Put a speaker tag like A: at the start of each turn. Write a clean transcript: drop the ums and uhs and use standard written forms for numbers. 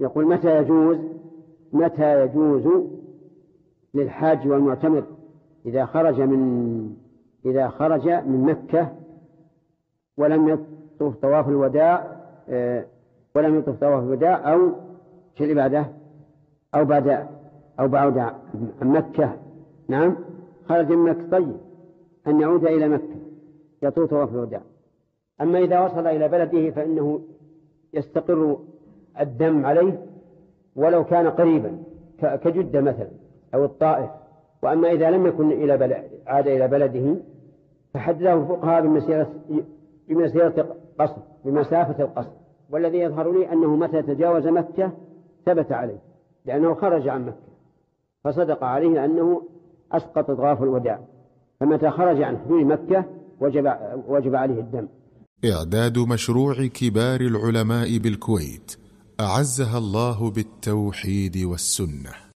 A: يقول متى يجوز للحاج والمعتمر إذا خرج من مكة ولم يطف طواف الوداع أو شيء بعده أو بعد عن مكة. نعم، خرج من مكة، طيب أن يعود إلى مكة يطوف طواف الوداع. أما إذا وصل إلى بلده فإنه يستقر الدم عليه ولو كان قريبا كجدة مثلا أو الطائف. وأما إذا لم يكن عاد إلى بلده فحدده الفقهاء بمسافة القصر. والذي يظهر لي أنه متى تجاوز مكة ثبت عليه، لأنه خرج عن مكة فصدق عليه أنه أسقط طواف الوداع. فمتى خرج عن حدود مكة وجب عليه الدم.
B: إعداد مشروع كبار العلماء بالكويت أعزها الله بالتوحيد والسنة.